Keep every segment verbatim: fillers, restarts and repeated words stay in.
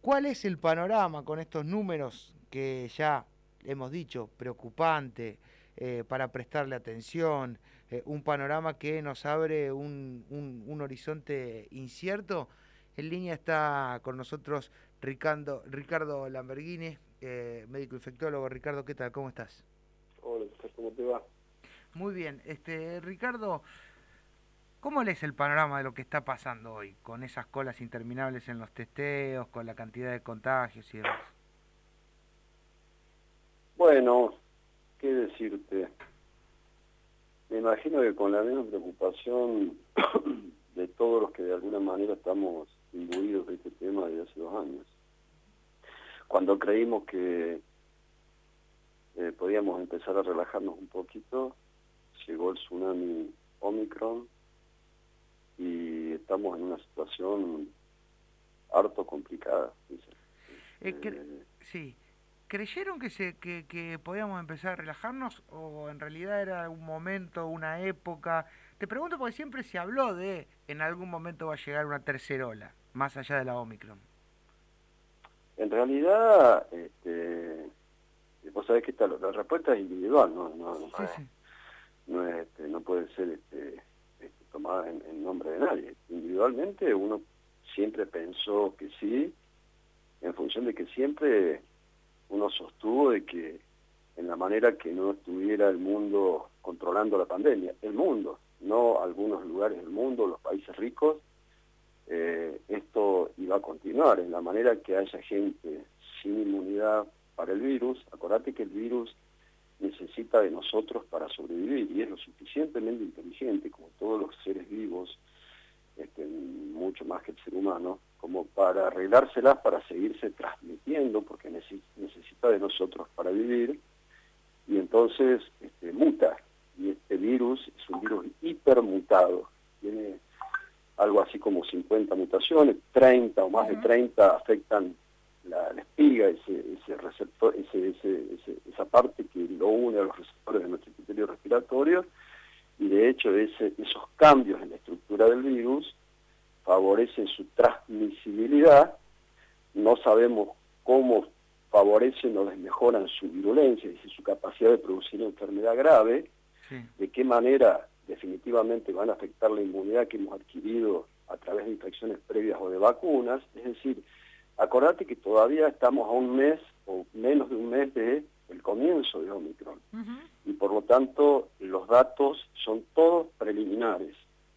¿Cuál es el panorama con estos números que ya hemos dicho, preocupante, eh, para prestarle atención, eh, un panorama que nos abre un, un, un horizonte incierto? En línea está con nosotros Ricardo, Ricardo Lamberghini, eh, médico infectólogo. Ricardo, ¿qué tal? ¿Cómo estás? Hola, ¿cómo te va? Muy bien. Este, Ricardo, ¿cómo lees el panorama de lo que está pasando hoy, con esas colas interminables en los testeos, con la cantidad de contagios y demás? Bueno, ¿qué decirte? Me imagino que con la misma preocupación de todos los que de alguna manera estamos imbuidos de este tema desde hace dos años. Cuando creímos que eh, podíamos empezar a relajarnos un poquito, llegó el tsunami Omicron y estamos en una situación harto complicada. Eh, cre- Este, sí. ¿Creyeron que, se, que, que podíamos empezar a relajarnos o en realidad era un momento, una época? Te pregunto porque siempre se habló de en algún momento va a llegar una tercera ola, más allá de la Omicron. en realidad, este, vos sabés que esta, la respuesta es individual, no, no, no Sí, es sí. no es, este, no puede ser este, este, tomada en, en nombre de nadie. Individualmente uno siempre pensó que sí, en función de que siempre uno sostuvo de que en la manera que no estuviera el mundo controlando la pandemia, el mundo, no algunos lugares del mundo, los países ricos, eh, esto iba a continuar, en la manera que haya gente sin inmunidad para el virus. Acordate que el virus necesita de nosotros para sobrevivir y es lo suficientemente inteligente, como todos los seres vivos, este, mucho más que el ser humano, como para arreglárselas para seguirse transmitiendo, porque necesita de nosotros para vivir, y entonces este, muta, y este virus es un virus hipermutado, tiene algo así como cincuenta mutaciones, treinta o más de Ujú. treinta afectan la, la espiga, ese, ese receptor, ese, ese, ese, esa parte que lo une a los receptores de nuestro epitelio respiratorio, y de hecho ese, esos cambios en la estructura del virus favorecen su transmisibilidad. No sabemos cómo favorecen o desmejoran su virulencia, es decir, su capacidad de producir enfermedad grave, Sí. de qué manera definitivamente van a afectar la inmunidad que hemos adquirido a través de infecciones previas o de vacunas. Es decir, acordate que todavía estamos a un mes o menos de un mes de el comienzo de Omicron, Ujú. y por lo tanto los datos son todos preliminares.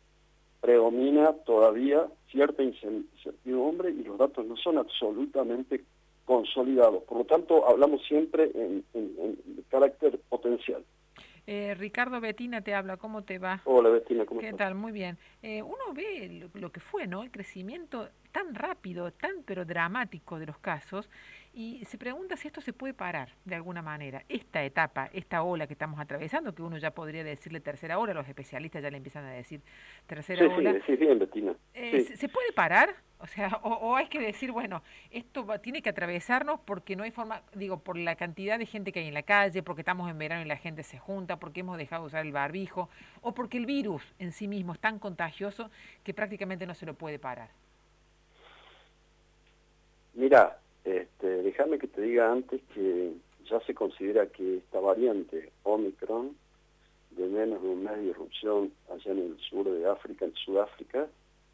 Predomina todavía cierta incertidumbre y los datos no son absolutamente consolidados. Por lo tanto, hablamos siempre en, en, en carácter potencial. Eh, Ricardo, Betina te habla, ¿cómo te va? Hola, Bettina, ¿cómo ¿Qué estás? tal? Muy bien. Eh, uno ve lo, lo que fue, ¿no? El crecimiento tan rápido, tan pero dramático de los casos, y se pregunta si esto se puede parar de alguna manera. Esta etapa, esta ola que estamos atravesando, que uno ya podría decirle tercera ola, los especialistas ya le empiezan a decir tercera Sí, sí, ola, decís bien, Bettina. eh, Sí. ¿se, se puede parar? O sea, o, o hay que decir, bueno, esto va- tiene que atravesarnos porque no hay forma, digo, por la cantidad de gente que hay en la calle, porque estamos en verano y la gente se junta, porque hemos dejado de usar el barbijo, o porque el virus en sí mismo es tan contagioso que prácticamente no se lo puede parar. Mira, este, déjame que te diga antes que ya se considera que esta variante Omicron, de menos de un mes de irrupción allá en el sur de África, en Sudáfrica,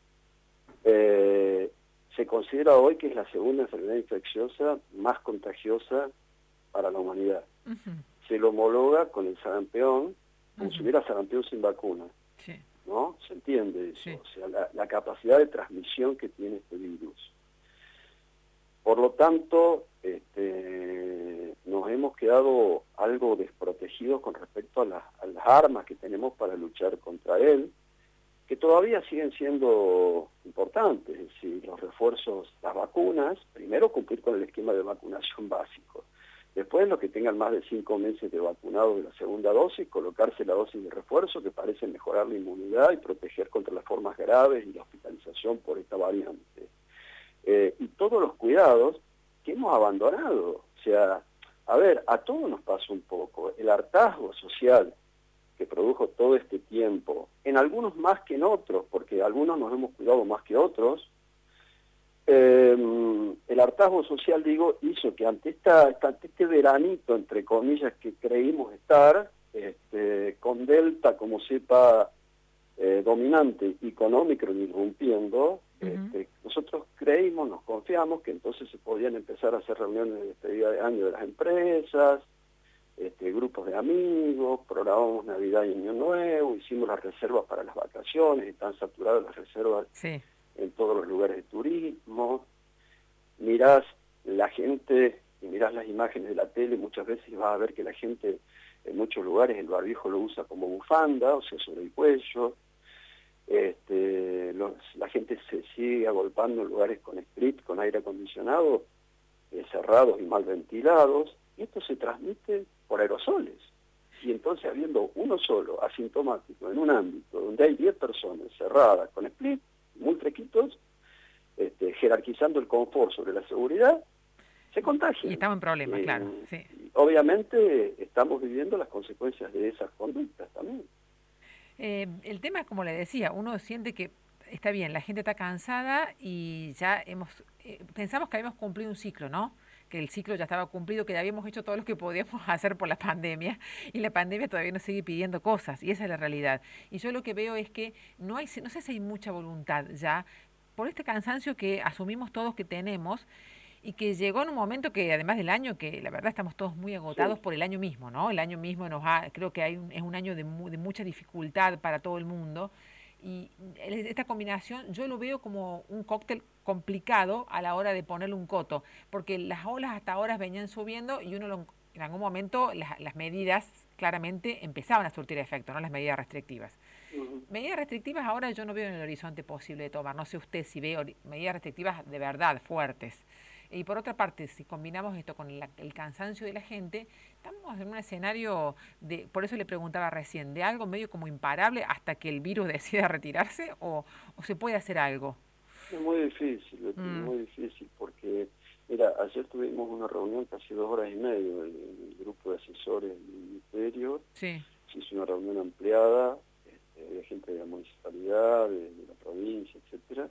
eh, se considera hoy que es la segunda enfermedad infecciosa más contagiosa para la humanidad. Ujú, Se lo homologa con el sarampión, como si ujú, hubiera sarampión sin vacuna, sí, ¿no? Se entiende eso, sí. o sea, la, la capacidad de transmisión que tiene este virus. Por lo tanto, este, nos hemos quedado algo desprotegidos con respecto a, la, a las armas que tenemos para luchar contra él, que todavía siguen siendo importantes, es decir, los refuerzos, las vacunas, primero cumplir con el esquema de vacunación básico, después los que tengan más de cinco meses de vacunado de la segunda dosis, colocarse la dosis de refuerzo que parece mejorar la inmunidad y proteger contra las formas graves y la hospitalización por esta variante. Eh, y todos los cuidados que hemos abandonado, o sea, a ver, a todos nos pasó un poco, el hartazgo social que produjo todo este tiempo, en algunos más que en otros, porque algunos nos hemos cuidado más que otros, eh, el hartazgo social, digo, hizo que ante, esta, ante este veranito, entre comillas, que creímos estar, este, con Delta como cepa eh, dominante y con Omicron irrumpiendo, uh-huh. este, nosotros creímos, nos confiamos que entonces se podían empezar a hacer reuniones de despedida de año de las empresas, este, grupos de amigos, programamos Navidad y Año Nuevo, hicimos las reservas para las vacaciones, están saturadas las reservas sí. en todos los lugares de turismo. Mirás la gente y mirás las imágenes de la tele, muchas veces vas a ver que la gente en muchos lugares el barbijo lo usa como bufanda, o sea, sobre el cuello. Este, los, la gente se sigue agolpando en lugares con split, con aire acondicionado, eh, cerrados y mal ventilados, y esto se transmite por aerosoles. Y entonces, habiendo uno solo asintomático en un ámbito donde hay diez personas cerradas con split, muy fresquitos, este, jerarquizando el confort sobre la seguridad, se contagian. Y estamos en problemas, eh, claro. Sí. Obviamente estamos viviendo las consecuencias de esas conductas también. Eh, el tema, como le decía, uno siente que está bien, la gente está cansada y ya hemos, eh, pensamos que habíamos cumplido un ciclo, ¿no? Que el ciclo ya estaba cumplido, que ya habíamos hecho todo lo que podíamos hacer por la pandemia y la pandemia todavía nos sigue pidiendo cosas y esa es la realidad. Y yo lo que veo es que no hay, no sé si hay mucha voluntad ya por este cansancio que asumimos todos que tenemos y que llegó en un momento que además del año, que la verdad estamos todos muy agotados sí. por el año mismo, ¿no? El año mismo nos ha, creo que hay un, es un año de, mu, de mucha dificultad para todo el mundo y esta combinación yo lo veo como un cóctel complicado a la hora de ponerle un coto, porque las olas hasta ahora venían subiendo y uno lo, en algún momento las, las medidas claramente empezaban a surtir efecto, ¿no? Las medidas restrictivas. Uh-huh. Medidas restrictivas ahora yo no veo en el horizonte posible de tomar, no sé usted si ve medidas restrictivas de verdad fuertes. Y por otra parte, si combinamos esto con la, el cansancio de la gente, estamos en un escenario, de, por eso le preguntaba recién, de algo medio como imparable hasta que el virus decida retirarse o, o se puede hacer algo. Es muy difícil, mm. es muy difícil porque, mira, ayer tuvimos una reunión casi dos horas y media, el, el grupo de asesores del ministerio, sí. se hizo una reunión ampliada, este, había gente de la municipalidad, de, de la provincia, etcétera.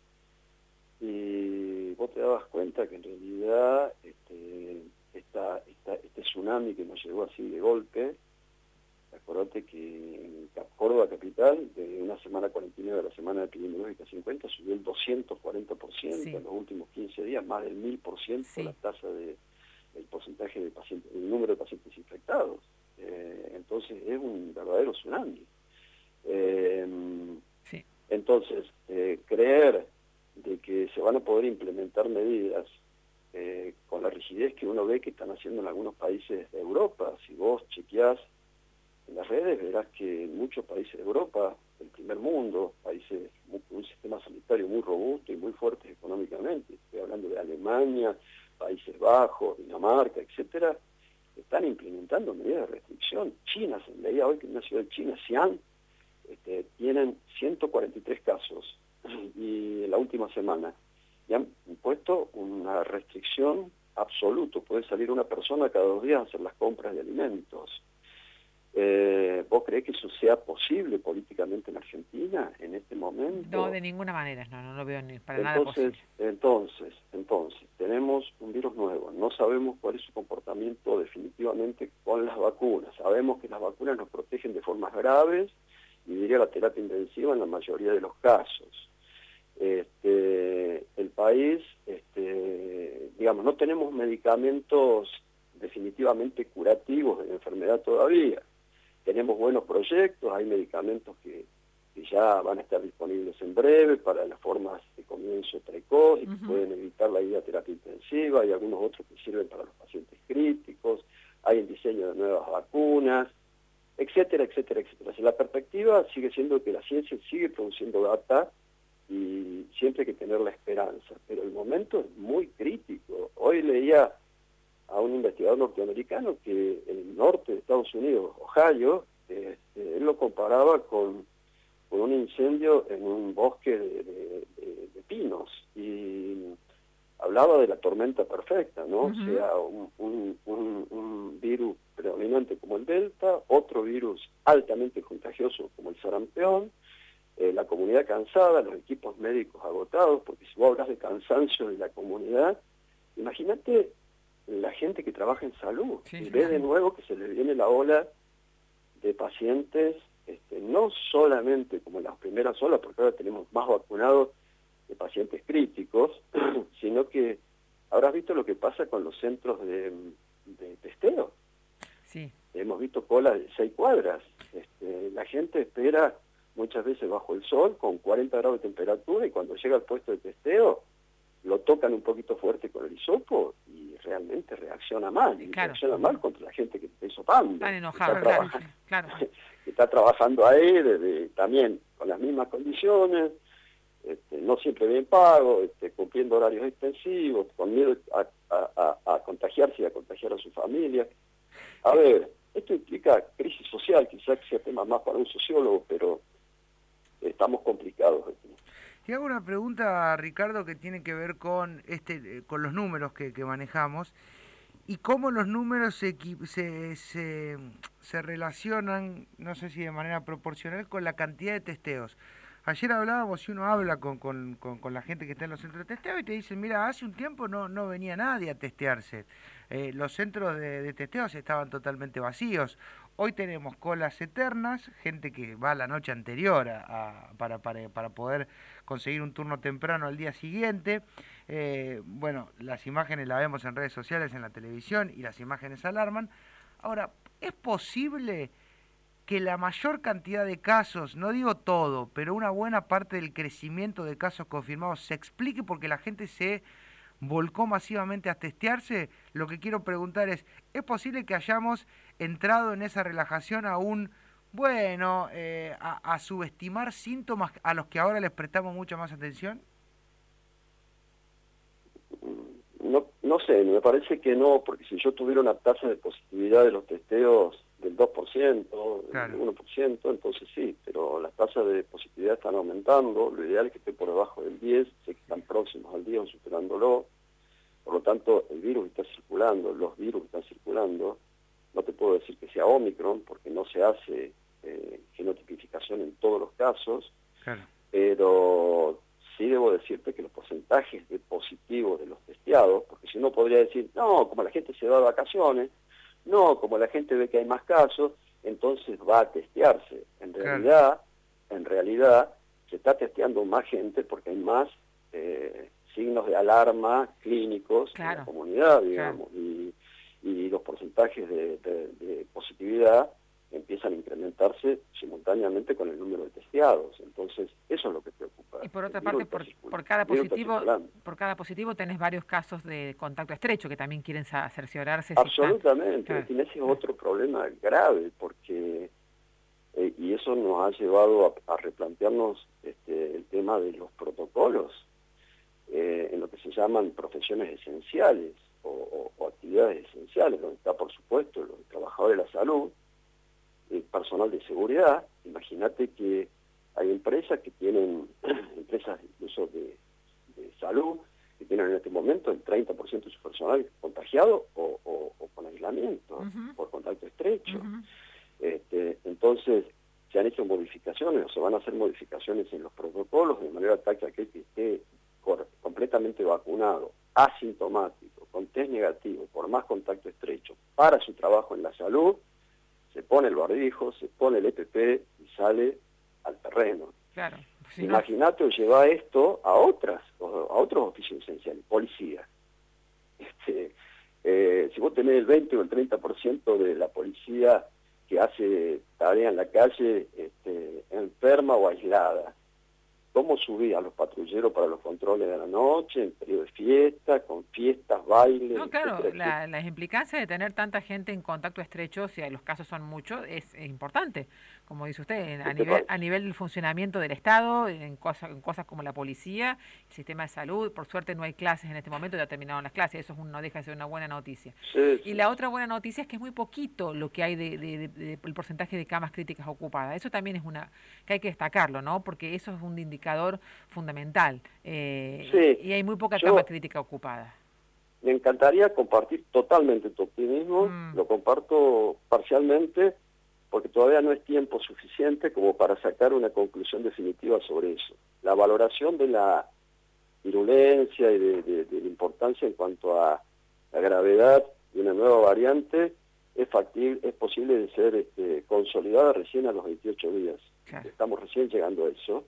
Y vos te dabas cuenta que en realidad este, esta, esta, este tsunami que nos llegó así de golpe, acordate que en Córdoba capital, de una semana cuarenta y nueve a la semana epidemiológica cincuenta, subió el doscientos cuarenta por ciento sí. en los últimos quince días, más del mil por ciento sí. la tasa de, el porcentaje de pacientes, el número de pacientes infectados. Eh, entonces es un verdadero tsunami. Eh, sí. Entonces, eh, creer de que se van a poder implementar medidas eh, con la rigidez que uno ve que están haciendo en algunos países de Europa. Si vos chequeás en las redes, verás que en muchos países de Europa, del primer mundo, países con un sistema sanitario muy robusto y muy fuerte económicamente, estoy hablando de Alemania, Países Bajos, Dinamarca, etcétera, están implementando medidas de restricción. China, se leía hoy que en una ciudad de China, Xi'an, este, tienen ciento cuarenta y tres casos y en la última semana y han impuesto una restricción absoluta. Puede salir una persona cada dos días a hacer las compras de alimentos. Eh, ¿Vos creés que eso sea posible políticamente en Argentina en este momento? No, de ninguna manera, no, no lo veo ni para entonces, nada posible. Entonces, entonces, tenemos un virus nuevo, no sabemos cuál es su comportamiento definitivamente con las vacunas. Sabemos que las vacunas nos protegen de formas graves y diría la terapia intensiva en la mayoría de los casos. Este, el país, este, digamos, no tenemos medicamentos definitivamente curativos de la enfermedad todavía. Tenemos buenos proyectos, hay medicamentos que, que ya van a estar disponibles en breve para las formas de comienzo precoz y que uh-huh. pueden evitar la ida a terapia intensiva, hay algunos otros que sirven para los pacientes críticos, hay el diseño de nuevas vacunas, etcétera, etcétera, etcétera. Si la perspectiva sigue siendo que la ciencia sigue produciendo data y siempre hay que tener la esperanza, pero el momento es muy crítico. Hoy leía a un investigador norteamericano que en el norte de Estados Unidos, Ohio, este, él lo comparaba con, con un incendio en un bosque de, de, de, de pinos y hablaba de la tormenta perfecta, ¿no? Uh-huh. O sea, un, un, un, un virus predominante como el Delta, otro virus altamente contagioso como el sarampión, eh, la comunidad cansada, los equipos médicos agotados, porque si vos hablas de cansancio de la comunidad, imagínate la gente que trabaja en salud, sí, y sí, ve sí. de nuevo que se le viene la ola de pacientes, este, no solamente como en las primeras olas, porque ahora tenemos más vacunados de pacientes críticos, sino que habrás visto lo que pasa con los centros de, de testeo. Sí. Hemos visto colas de seis cuadras. Este, la gente espera muchas veces bajo el sol con cuarenta grados de temperatura y cuando llega al puesto de testeo lo tocan un poquito fuerte con el hisopo y realmente reacciona mal. Y claro. reacciona mal contra la gente que está hisopando. Están enojados, está claro, trabajando, claro. que está trabajando ahí desde, también con las mismas condiciones, este, no siempre bien pago, este, cumpliendo horarios extensivos, con miedo a, a, a, a contagiarse y a contagiar a su familia. A ver, esto implica crisis social, quizás sea tema más para un sociólogo, pero estamos complicados aquí. Te hago una pregunta, Ricardo, que tiene que ver con este, con los números que, que manejamos y cómo los números se, se, se, se relacionan, no sé si de manera proporcional, con la cantidad de testeos. Ayer hablábamos y uno habla con, con, con, con la gente que está en los centros de testeo y te dicen, mira, hace un tiempo no, no venía nadie a testearse. Eh, los centros de, de testeos estaban totalmente vacíos. Hoy tenemos colas eternas, gente que va la noche anterior a, a, para, para, para poder conseguir un turno temprano al día siguiente. Eh, bueno, las imágenes las vemos en redes sociales, en la televisión, y las imágenes alarman. Ahora, ¿es posible que la mayor cantidad de casos, no digo todo, pero una buena parte del crecimiento de casos confirmados se explique porque la gente se volcó masivamente a testearse? Lo que quiero preguntar es, ¿es posible que hayamos entrado en esa relajación a un, bueno, eh, a, a subestimar síntomas a los que ahora les prestamos mucha más atención? No, no sé, me parece que no, porque si yo tuviera una tasa de positividad de los testeos del dos por ciento, claro, del uno por ciento, entonces sí, pero las tasas de positividad están aumentando, lo ideal es que esté por debajo del diez, sé que están próximos al diez o superándolo, por lo tanto el virus está circulando, los virus están circulando, no te puedo decir que sea Omicron, porque no se hace eh, genotipificación en todos los casos, claro, pero sí debo decirte que los porcentajes de positivos de los testeados, porque si no podría decir, no, como la gente se va de vacaciones, no, como la gente ve que hay más casos, entonces va a testearse. En realidad, claro. en realidad, se está testeando más gente porque hay más eh, signos de alarma clínicos claro. en la comunidad, digamos, claro. y, y los porcentajes de, de, de positividad empiezan a incrementarse simultáneamente con el número de testeados. Entonces, eso es lo que preocupa. Y por otra parte, por, por cada positivo por cada positivo tenés varios casos de contacto estrecho que también quieren cerciorarse. Absolutamente. Si están... Y ese es otro problema grave, porque eh, y eso nos ha llevado a, a replantearnos este, el tema de los protocolos eh, en lo que se llaman profesiones esenciales o, o, o actividades esenciales, donde está, por supuesto, los trabajadores de la salud, el personal de seguridad. Imagínate que hay empresas que tienen, empresas incluso de, de salud, que tienen en este momento el treinta por ciento de su personal contagiado o, o, o con aislamiento, uh-huh. por contacto estrecho. Uh-huh. este, entonces, se han hecho modificaciones o se van a hacer modificaciones en los protocolos de manera tal que aquel que esté cor- completamente vacunado, asintomático, con test negativo, por más contacto estrecho, para su trabajo en la salud, se pone el barbijo, se pone el E P P y sale al terreno. Claro. Si Imagínate no... llevar esto a otras, a otros oficios esenciales, policía. Este, eh, si vos tenés el veinte o el treinta por ciento de la policía que hace tarea en la calle este, enferma o aislada, ¿cómo subir a los patrulleros para los controles de la noche, en periodo de fiesta, con fiestas, bailes? No, claro, la, las implicancias de tener tanta gente en contacto estrecho, si los casos son muchos, es, es importante. Como dice usted, a nivel, a nivel del funcionamiento del Estado, en cosas, en cosas como la policía, el sistema de salud. Por suerte no hay clases en este momento, ya terminaron las clases, eso es un, no deja de ser una buena noticia. Sí, sí. Y la otra buena noticia es que es muy poquito lo que hay de, de, de, de el porcentaje de camas críticas ocupadas. Eso también es una que hay que destacarlo, ¿no? Porque eso es un indicador fundamental. Eh, sí, y hay muy poca yo, cama crítica ocupada. Me encantaría compartir totalmente tu optimismo, mm. lo comparto parcialmente, porque todavía no es tiempo suficiente como para sacar una conclusión definitiva sobre eso. La valoración de la virulencia y de, de, de la importancia en cuanto a la gravedad de una nueva variante es factible, es posible de ser este, consolidada recién a los veintiocho días. Claro. Estamos recién llegando a eso,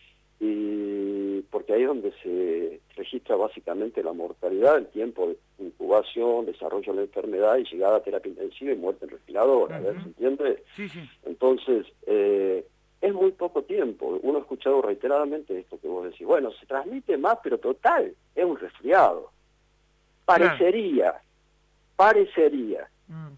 y porque ahí es donde se registra básicamente la mortalidad, el tiempo de incubación, desarrollo de la enfermedad y llegada a terapia intensiva y muerte en respirador. Uh-huh. ¿Se entiende? Sí, sí. Entonces, eh, es muy poco tiempo. Uno ha escuchado reiteradamente esto que vos decís, bueno, se transmite más, pero total, es un resfriado. Parecería, claro. parecería, mm.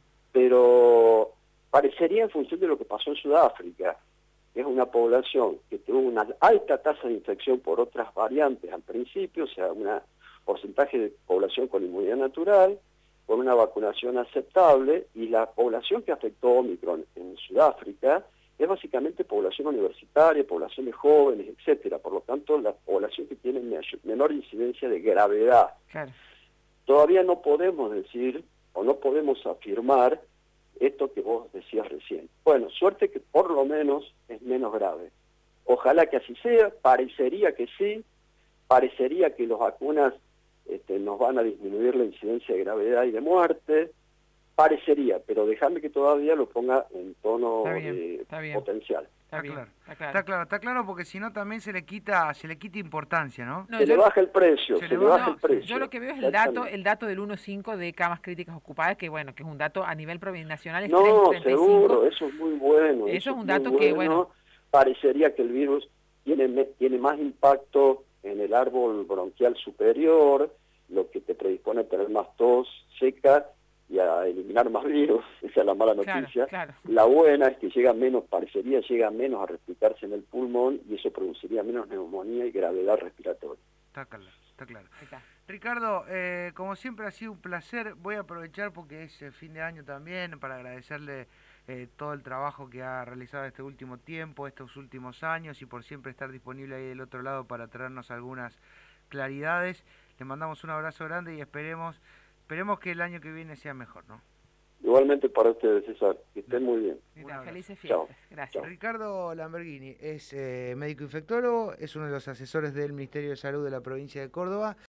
pero parecería en función de lo que pasó en Sudáfrica, que es una población que tuvo una alta tasa de infección por otras variantes al principio, o sea, un porcentaje de población con inmunidad natural, con una vacunación aceptable, y la población que afectó Omicron en Sudáfrica es básicamente población universitaria, población de jóvenes, etcétera. Por lo tanto, la población que tiene menor incidencia de gravedad. Claro. Todavía no podemos decir, o no podemos afirmar, esto que vos decías recién. Bueno, suerte que por lo menos es menos grave. Ojalá que así sea, parecería que sí, parecería que las vacunas este, nos van a disminuir la incidencia de gravedad y de muerte, parecería, pero déjame que todavía lo ponga en tono está bien, de está bien. potencial. Está claro, está claro, está claro, está claro, porque si no también se le quita, se le quita importancia, ¿no? no se yo, le baja el precio, se, se le baja no, el precio. Yo lo que veo es el dato, el dato del uno punto cinco de camas críticas ocupadas, que bueno, que es un dato a nivel nacional. Es no, seguro, eso es muy bueno. Eso, eso es un es dato bueno. que, bueno... Parecería que el virus tiene, tiene más impacto en el árbol bronquial superior, lo que te predispone a tener más tos seca y a eliminar más virus. Esa es la mala noticia. Claro, claro. La buena es que llega menos, parecería llega menos a replicarse en el pulmón, y eso produciría menos neumonía y gravedad respiratoria. Está claro, está claro. Está. Ricardo, eh, como siempre ha sido un placer. Voy a aprovechar porque es el fin de año también para agradecerle eh, todo el trabajo que ha realizado este último tiempo, estos últimos años, y por siempre estar disponible ahí del otro lado para traernos algunas claridades. Le mandamos un abrazo grande y esperemos Esperemos que el año que viene sea mejor, ¿no? Igualmente para ustedes, César. Que estén muy bien. Mira, felices fiestas. Chao. Gracias. Chao. Ricardo Lamberghini es eh, médico infectólogo, es uno de los asesores del Ministerio de Salud de la provincia de Córdoba.